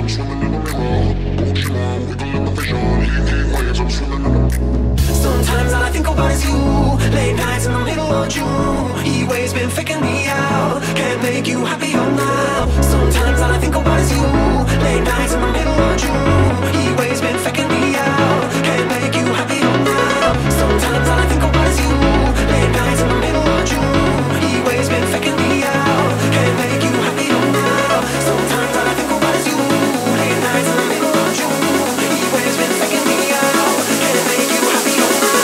Sometimes all I think about is you. Late nights in the middle of June. He waves been faking me out. Can't make you happier now. Sometimes all I think about is you. Late nights in the middle of June. He waves been faking me out. Can't make you happier now. Sometimes all I think about is you. Late nights in the middle of June. He waves been faking me out. Can't make you happier now. Sometimes all I think about is you. Late nights in the middle of June. He waves been faking me out. Can't make you happier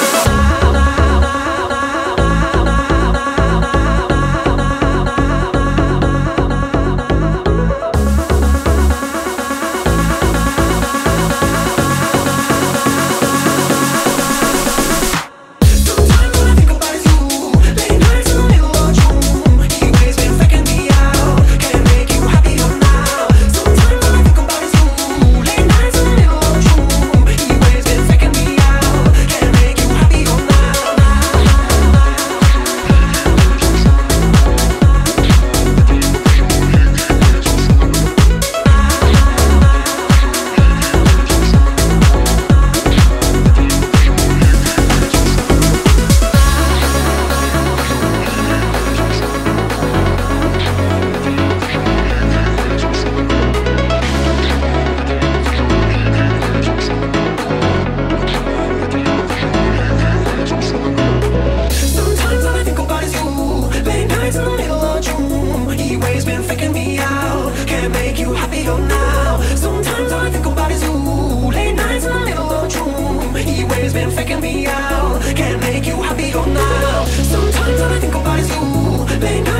now. Sometimes all I think about is you. Late nights in the middle of June. He waves been faking me out. Can't make you happier now. Sometimes all I think about is you. Late nights